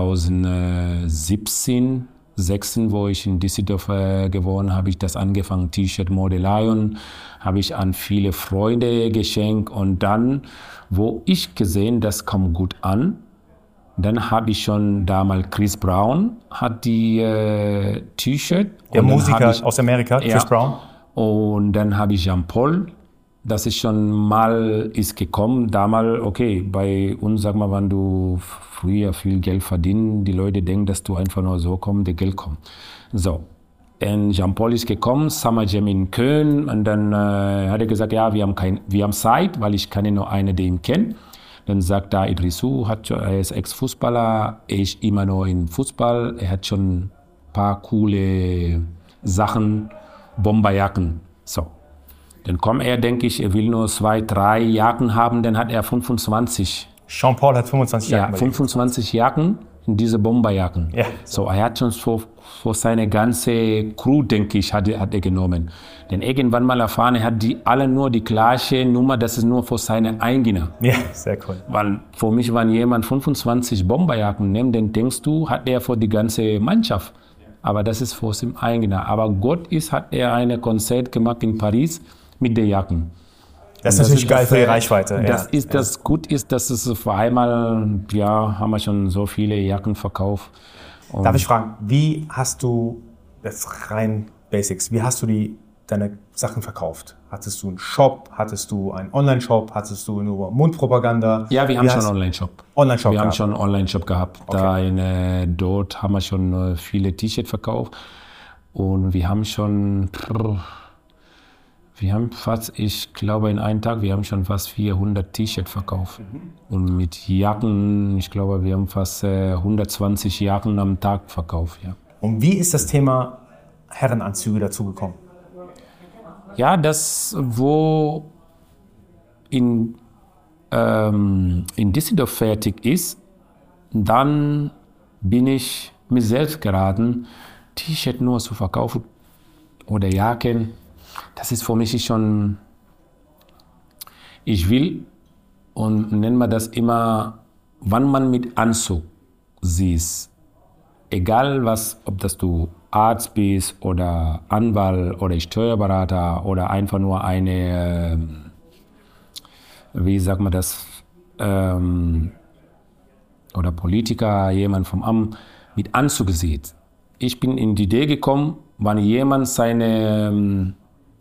2017, wo ich in Düsseldorf gewohnt habe, ich das angefangen, T-Shirt Mode Lion, habe ich an viele Freunde geschenkt und dann, wo ich gesehen, das kommt gut an, dann habe ich schon damals Chris Brown hat die T-Shirt. Der Musiker aus Amerika, Chris Brown. Und dann habe ich Jean-Paul, das ist schon mal ist gekommen. Damals, okay, bei uns, sag mal, wenn du früher viel Geld verdienst, die Leute denken, dass du einfach nur so kommst, der Geld kommt. So. Und Jean-Paul ist gekommen, Summer Jam in Köln, und dann hat er gesagt, ja, wir haben Zeit, weil ich kann nur einen, den ihn kennt. Dann sagt er, Idrissou, er ist Ex-Fußballer, er ist immer noch im Fußball, er hat schon ein paar coole Sachen, Bomberjacken. So. Dann kommt er, denke ich, er will nur 2, 3 Jacken haben, dann hat er 25. Jean-Paul hat 25 Jacken. Ja, 25 Jacken in diese Bomberjacken. Ja. So, er hat schon für seine ganze Crew, denke ich, hat er genommen. Denn irgendwann mal erfahren, er hat die alle nur die gleiche Nummer, das ist nur für seine eigene. Ja, sehr cool. Weil für mich, wenn jemand 25 Bomberjacken nimmt, dann denkst du, hat er für die ganze Mannschaft. Aber das ist für sein eigener. Aber Gott hat er ein Konzert gemacht in Paris mit den Jacken. Das ist natürlich geil für die Reichweite. Das gut ist, dass es auf einmal, ja, haben wir schon so viele Jacken verkauft. Und darf ich fragen, wie hast du, das rein Basics, wie hast du deine Sachen verkauft? Hattest du einen Shop? Hattest du einen Online-Shop? Hattest du nur Mundpropaganda? Ja, wir haben schon einen Online-Shop. Wir haben schon einen Online-Shop gehabt. Okay. Dort haben wir schon viele T-Shirts verkauft. Und wir haben schon... Wir haben fast, ich glaube in einem Tag, wir haben schon fast 400 T-Shirts verkauft. Und mit Jacken, ich glaube, wir haben fast 120 Jacken am Tag verkauft. Ja. Und wie ist das Thema Herrenanzüge dazu gekommen? Ja, das, wo in Düsseldorf fertig ist, dann bin ich mir selbst geraten, T-Shirt nur zu verkaufen oder Jacken. Das ist für mich schon, ich will, und nennen wir das immer, wann man mit Anzug siehst, egal was, ob das du Arzt bist oder Anwalt oder Steuerberater oder einfach nur eine, wie sagt man das, oder Politiker, jemand vom Amt mit Anzug sieht. Ich bin in die Idee gekommen, wenn jemand seine,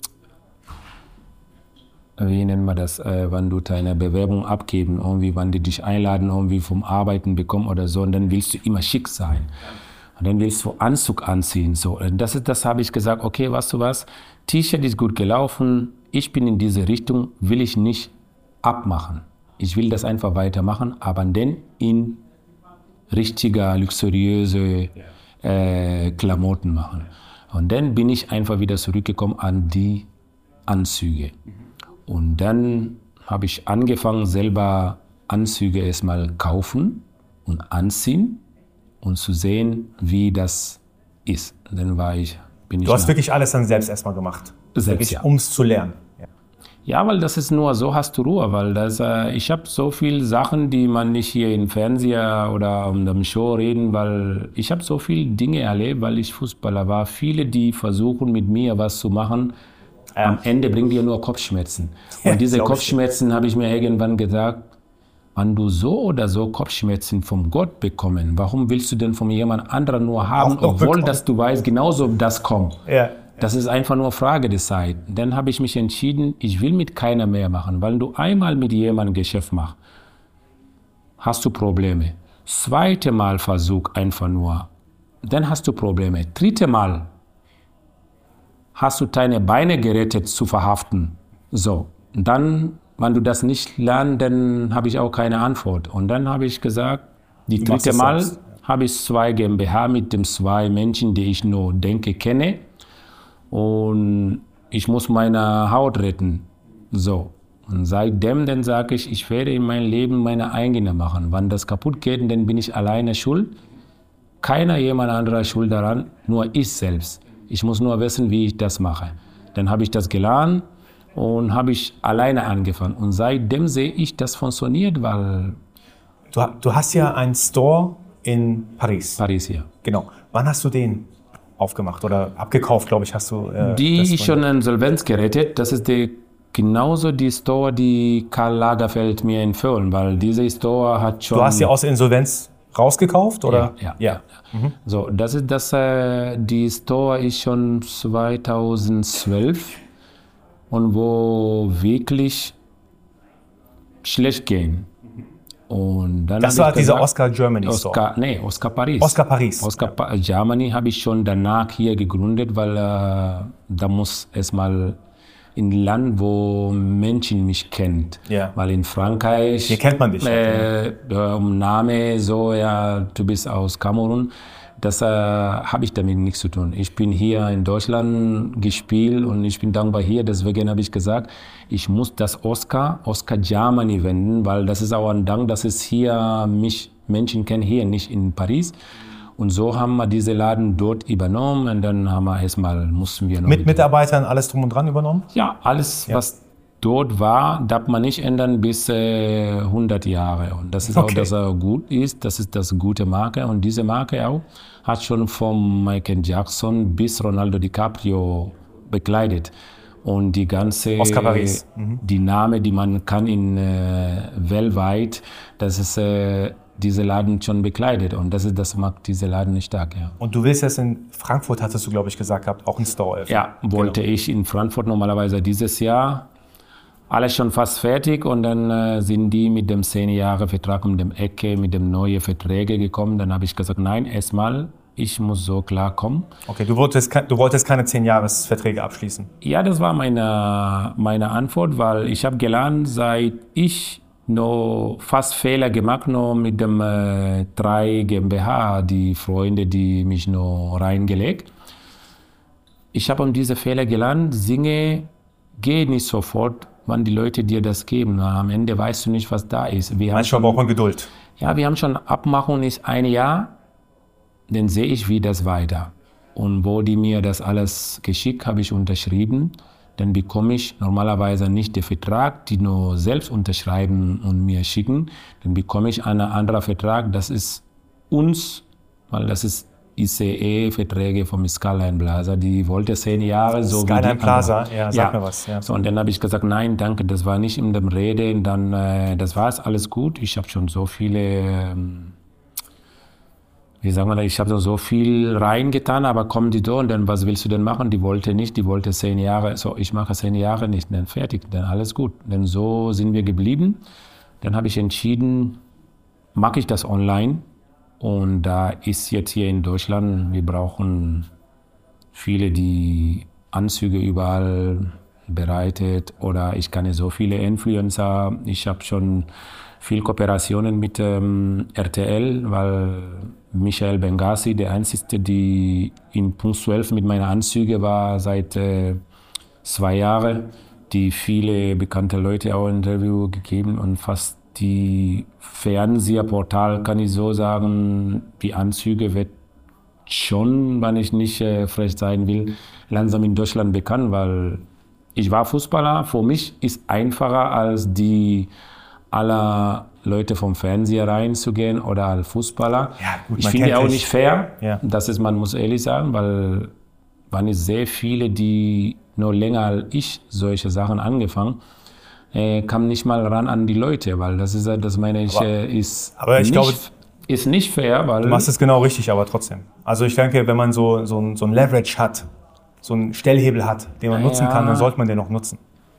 wie nennen wir das, wenn du deine Bewerbung abgeben, irgendwie, wenn die dich einladen, irgendwie vom Arbeiten bekommen oder so, und dann willst du immer schick sein. Und dann willst du Anzug anziehen. So. Und das habe ich gesagt, okay, weißt du was, T-Shirt ist gut gelaufen, ich bin in diese Richtung, will ich nicht abmachen. Ich will das einfach weitermachen, aber dann in richtiger, luxuriöse Klamotten machen. Und dann bin ich einfach wieder zurückgekommen an die Anzüge. Und dann habe ich angefangen, selber Anzüge erstmal kaufen und anziehen und zu sehen, wie das ist. Dann Du hast wirklich alles dann selbst erstmal gemacht? Selbst, ja. Um es zu lernen? Ja, weil das ist nur, so hast du Ruhe, weil ich habe so viele Sachen, die man nicht hier im Fernseher oder in der Show reden, weil ich habe so viele Dinge erlebt, weil ich Fußballer war. Viele, die versuchen mit mir was zu machen, am Ende bringen dir nur Kopfschmerzen. Und diese Kopfschmerzen habe ich mir irgendwann gesagt, wenn du so oder so Kopfschmerzen vom Gott bekommen, warum willst du denn von jemand anderem nur haben, obwohl dass du weißt, genauso das kommt. Ja. Das ist einfach nur Frage der Zeit. Dann habe ich mich entschieden, ich will mit keiner mehr machen, weil du einmal mit jemandem Geschäft machst, hast du Probleme. Zweite Mal Versuch einfach nur, dann hast du Probleme. Dritte Mal hast du deine Beine gerettet zu verhaften. So, dann, wenn du das nicht lernst, dann habe ich auch keine Antwort. Und dann habe ich gesagt, die dritte Mal habe ich 2 GmbH mit den 2 Menschen, die ich nur denke, kenne. Und ich muss meine Haut retten. So. Und seitdem dann sage ich werde in meinem Leben meine eigene machen. Wenn das kaputt geht, dann bin ich alleine schuld. Keiner jemand anderer schuld daran, nur ich selbst. Ich muss nur wissen, wie ich das mache. Dann habe ich das gelernt und habe ich alleine angefangen. Und seitdem sehe ich, das funktioniert, weil... Du hast ja einen Store in Paris. Paris, ja. Genau. Wann hast du den aufgemacht oder abgekauft, glaube ich, hast du... Die ist schon Insolvenz gerettet. Das ist genauso die Store, die Karl Lagerfeld mir empfohlen, weil diese Store hat schon... Du hast sie aus der Insolvenz rausgekauft, oder? Ja. Mhm. So, das ist die Store ist schon 2012 und wo wirklich schlecht gehen. Und dann das war dieser Oscar Germany Store? Oscar Paris. Oscar Paris. Germany habe ich schon danach hier gegründet, weil da muss erstmal in ein Land, wo Menschen mich kennt. Ja. Weil in Frankreich... Hier kennt man dich. Name, so, ja, du bist aus Kamerun. Das habe ich damit nichts zu tun. Ich bin hier in Deutschland gespielt und ich bin dankbar hier. Deswegen habe ich gesagt, ich muss das Oscar Germany wenden, weil das ist auch ein Dank, dass es hier mich Menschen kennen, hier nicht in Paris. Und so haben wir diese Laden dort übernommen und dann mussten wir noch... Mit Mitarbeitern alles drum und dran übernommen? Ja, alles, was dort war, darf man nicht ändern bis 100 Jahre. Und das ist auch, dass er gut ist, das ist das gute Marke. Und diese Marke auch hat schon von Michael Jackson bis Ronaldo DiCaprio bekleidet. Und die ganze... Oscar Paris. Die Name, die man kann weltweit, das ist... diese Laden schon bekleidet und das macht diese Laden nicht stark, ja. Und du willst jetzt in Frankfurt, hattest du, glaube ich, gesagt gehabt, auch einen Store öffnen? Ja, wollte ich in Frankfurt normalerweise dieses Jahr. Alles schon fast fertig und dann sind die mit dem 10-Jahre-Vertrag um die Ecke, mit dem neuen Verträge gekommen. Dann habe ich gesagt, nein, erstmal, ich muss so klarkommen. Okay, du wolltest keine 10-Jahres-Verträge abschließen? Ja, das war meine Antwort, weil ich habe gelernt, seit ich noch fast Fehler gemacht, noch mit dem 3 GmbH, die Freunde, die mich noch reingelegt. Ich habe diese Fehler gelernt, geh nicht sofort, wann die Leute dir das geben. Am Ende weißt du nicht, was da ist. Manchmal braucht man Geduld. Ja, wir haben schon Abmachung ist 1 Jahr, dann sehe ich, wie das weiter. Und wo die mir das alles geschickt, habe ich unterschrieben. Dann bekomme ich normalerweise nicht den Vertrag, die nur selbst unterschreiben und mir schicken. Dann bekomme ich einen anderen Vertrag, das ist uns, weil das ist ICE-Verträge vom Skyline Plaza. Die wollte 10 Jahre so Skyline wie die Plaza, anderen. ja, sag mir was. Ja. So, und dann habe ich gesagt, nein, danke, das war nicht in dem Rede. Und dann, das war es, alles gut. Ich habe schon so viele, wie sagen wir das, ich habe so viel reingetan, aber kommen die da und dann, was willst du denn machen? Die wollte nicht, die wollte 10 Jahre. So, ich mache 10 Jahre nicht, dann fertig, dann alles gut. Dann so sind wir geblieben. Dann habe ich entschieden, mache ich das online. Und da ist jetzt hier in Deutschland, wir brauchen viele, die Anzüge überall bereitet oder ich kenne so viele Influencer. Ich habe schon viel Kooperationen mit RTL, weil Michael Bengasi, der Einzige, die in Punkt 12 mit meinen Anzügen war seit 2 Jahren, die viele bekannte Leute auch ein Interview gegeben und fast die Fernsehportal, kann ich so sagen, die Anzüge wird schon, wenn ich nicht frech sein will, langsam in Deutschland bekannt, weil ich war Fußballer. Für mich ist einfacher als die aller Leute vom Fernseher reinzugehen oder als Fußballer. Ja, gut, ich finde auch nicht fair, ja. das ist, man muss ehrlich sagen, weil waren es sehr viele, die nur länger als ich solche Sachen angefangen, kam nicht mal ran an die Leute, weil das ist, das meine ich, ist nicht fair, weil... Du machst es genau richtig, aber trotzdem. Also ich denke, wenn man so ein Leverage hat, so einen Stellhebel hat, den man nutzen kann, dann sollte man den auch nutzen.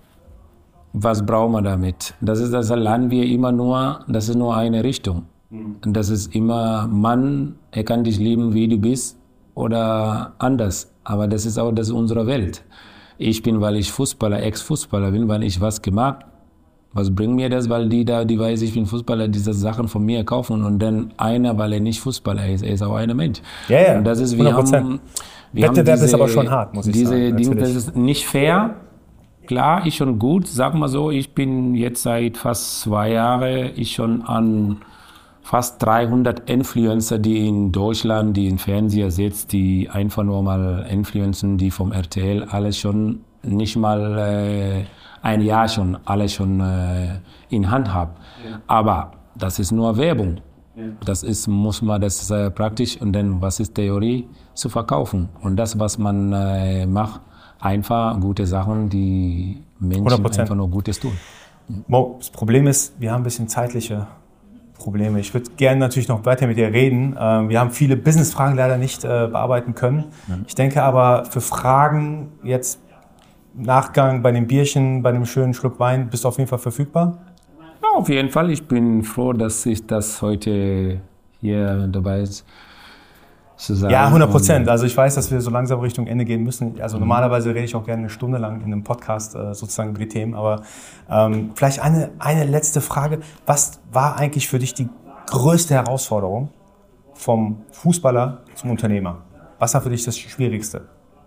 Was brauchen wir damit? Das ist das Land, wir immer nur, das ist nur eine Richtung. Und das ist immer, Mann, er kann dich lieben, wie du bist oder anders. Aber das ist auch, das ist unsere Welt. Ich bin, weil ich Fußballer, Ex-Fußballer bin, weil ich was gemacht. Was bringt mir das? Weil die weiß, ich bin Fußballer, diese Sachen von mir kaufen und dann einer, weil er nicht Fußballer ist, er ist auch ein Mensch. Ja, ja. Und das ist, 100%. Wettbewerb ist aber schon hart, muss ich sagen. Das ist nicht fair. Klar, ist schon gut. Sag mal so, ich bin jetzt seit fast 2 Jahren, ich schon an fast 300 Influencer, die in Deutschland, die im Fernseher sitzen, die einfach nur mal Influencen, die vom RTL, alles schon nicht mal ein Jahr schon, alles schon in Hand haben. Ja. Aber das ist nur Werbung. Ja. Das ist, muss man das praktisch und dann, was ist Theorie? Zu verkaufen. Und das, was man macht, einfach gute Sachen, die Menschen 100%. Einfach nur Gutes tun. Mo, das Problem ist, wir haben ein bisschen zeitliche Probleme. Ich würde gerne natürlich noch weiter mit dir reden. Wir haben viele Business-Fragen leider nicht bearbeiten können. Ich denke aber, für Fragen jetzt Nachgang bei dem Bierchen, bei einem schönen Schluck Wein, bist du auf jeden Fall verfügbar? Ja, auf jeden Fall. Ich bin froh, dass ich das heute hier dabei ist. Ja, 100%. Also ich weiß, dass wir so langsam Richtung Ende gehen müssen. Also normalerweise rede ich auch gerne 1 Stunde lang in einem Podcast sozusagen über die Themen. Aber vielleicht eine letzte Frage. Was war eigentlich für dich die größte Herausforderung vom Fußballer zum Unternehmer? Was war für dich das Schwierigste?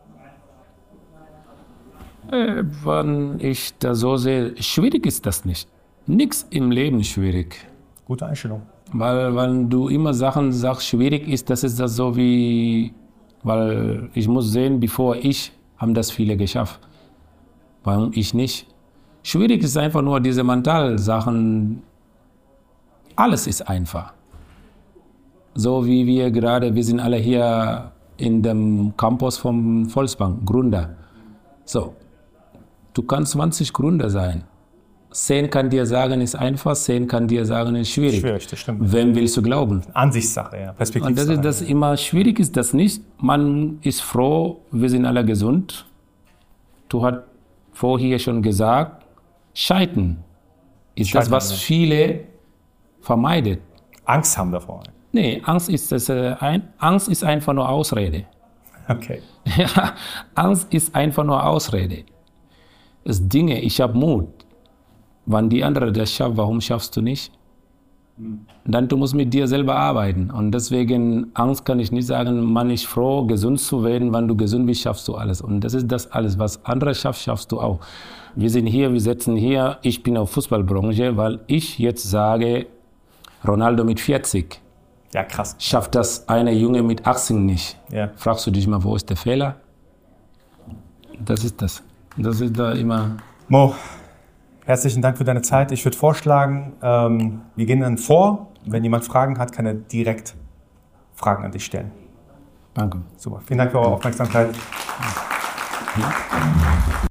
Wenn ich das so sehe, schwierig ist das nicht. Nichts im Leben ist schwierig. Gute Einstellung. Weil wenn du immer Sachen sagst, schwierig ist, das ist das so wie, weil ich muss sehen, bevor ich, haben das viele geschafft. Warum ich nicht? Schwierig ist einfach nur diese Mentalsachen. Alles ist einfach. So wie wir gerade, wir sind alle hier in dem Campus vom Volksbank, Gründer. So, du kannst 20 Gründer sein. 10 kann dir sagen, ist einfach, 10 kann dir sagen, ist schwierig. Schwierig, das stimmt. Wem willst du glauben? Ansichtssache, ja, Perspektivsache. Und das ist das immer schwierig ist das nicht. Man ist froh, wir sind alle gesund. Du hast vorher schon gesagt, Scheitern ist das, was viele vermeidet. Angst haben davor. Nee, Angst ist einfach nur Ausrede. Okay. Ja, Angst ist einfach nur Ausrede. Es Dinge, ich habe Mut. Wenn die andere das schafft, warum schaffst du nicht? Dann du musst mit dir selber arbeiten. Und deswegen, Angst kann ich nicht sagen, man ist froh, gesund zu werden. Wenn du gesund bist, schaffst du alles. Und das ist das alles, was andere schafft, schaffst du auch. Wir sind hier, wir sitzen hier, ich bin auf Fußballbranche, weil ich jetzt sage, Ronaldo mit 40. Ja, krass. Schafft das eine Junge mit 18 nicht. Ja. Fragst du dich mal, wo ist der Fehler? Das ist das. Das ist da immer... Mo, herzlichen Dank für deine Zeit. Ich würde vorschlagen, wir gehen dann vor. Wenn jemand Fragen hat, kann er direkt Fragen an dich stellen. Danke. Super. Vielen Dank für eure Aufmerksamkeit. Ja.